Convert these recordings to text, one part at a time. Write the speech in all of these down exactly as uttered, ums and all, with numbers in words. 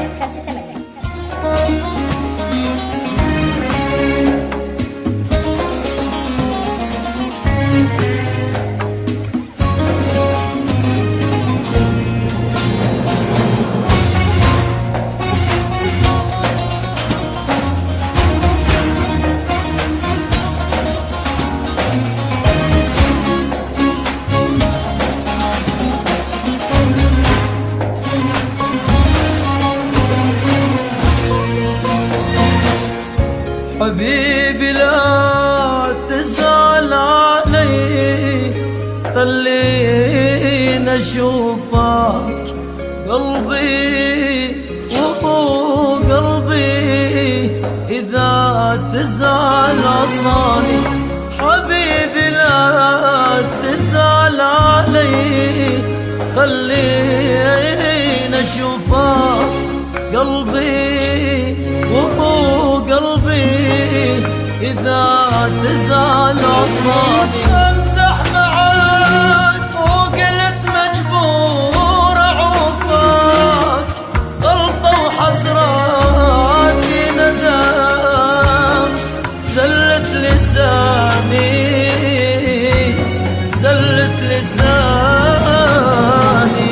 ثلاث خمسة ثمانية. حبيبي لا تزعل علي، خلينا اشوفك قلبي وهو قلبي، اذا تزعل عصاني. حبيبي لا تزعل علي، خلينا اشوفك قلبي وهو قلبي، إذا تزعل عصاني. أمزح معاك وقلت مجبور أعوفك، غلطة وحسراتي ندم، زلت لساني زلت لساني،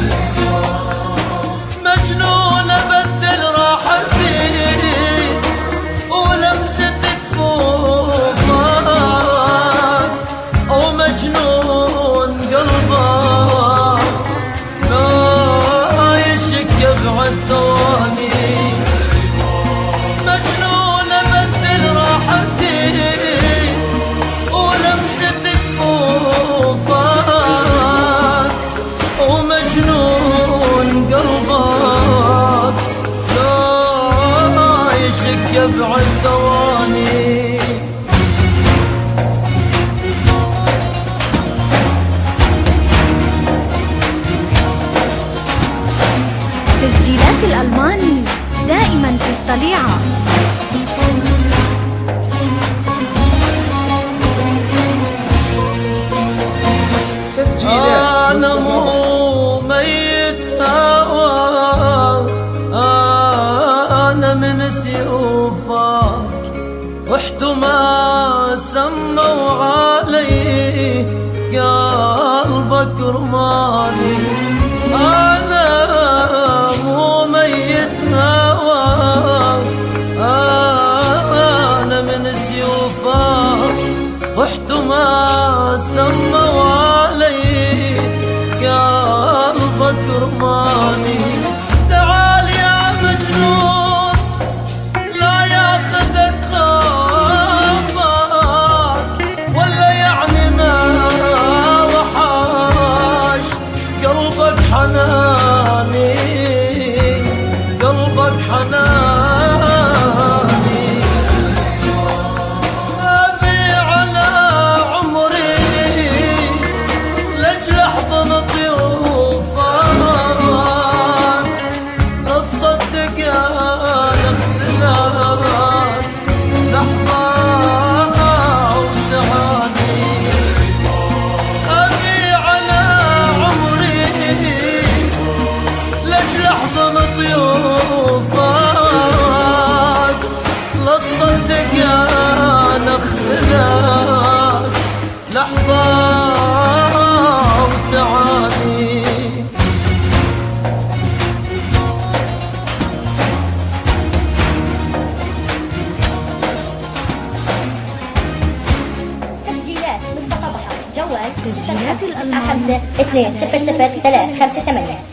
مجنون أبدل راحتي ولمسة كفوفك، أو مجنون قلبك لا يشك بعد ثواني. مجنون أبدل راحتي ولمسة كفوفك، أو مجنون قلبك لا يشك بعد ثواني. تسجيلات الألماني دائما في الطليعة. أنا مو ميت هوى، أنا من سيوفك، وحده ما سموا علي قلبك رماني. أنا مو ميت هوى، أنا من سيوفك، وحده ما سموا علي قلبك رماني. تعال يا مجنون لا ياخذك خوفك، ولا يعني ما وحاش قلبك حناني، قلبك حناني. أبي على عمري لأجل أحضن ضيوفك، لا تصدق يا اختلاف لحظة وتعاني. أبي على عمري لأجل أحضن ضيوفك، لا تصدق يا اختلاف لحظة وتعاني. تسجيلات مصطفى بحر، جوال تسجيلات تسعة خمسة اثنين صفر صفر ثلاث خمسة ثمانية.